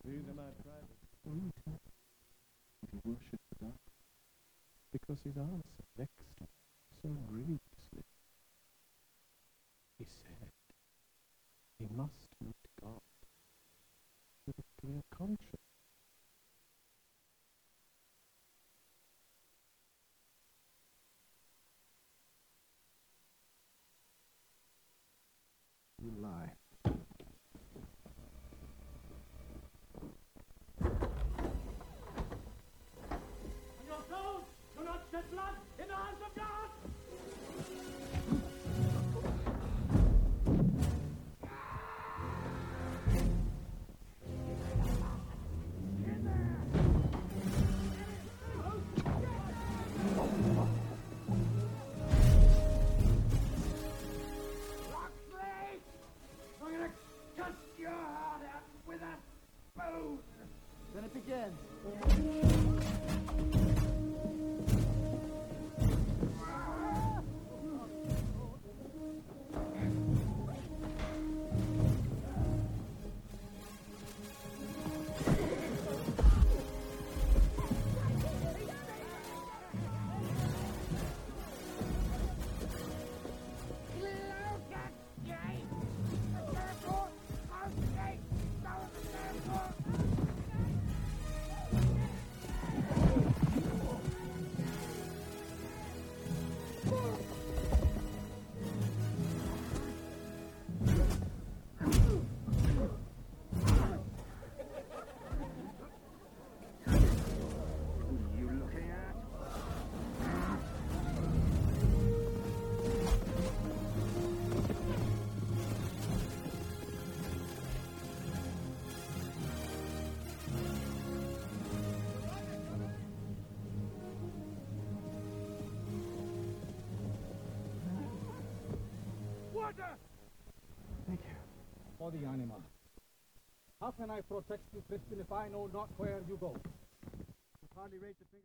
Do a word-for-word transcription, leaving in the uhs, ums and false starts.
These are my private. Will you tell me? Did he worship the dark? Because his answer vexed me so grievously. He said he must meet God with a clear conscience. You lie. Your souls do not shed blood in the hands of God! Locksley! I'm gonna cut your heart out with a spoon! Then it begins. Thank you. For the anima. How can I protect you, Christian, if I know not where you go? You hardly rate the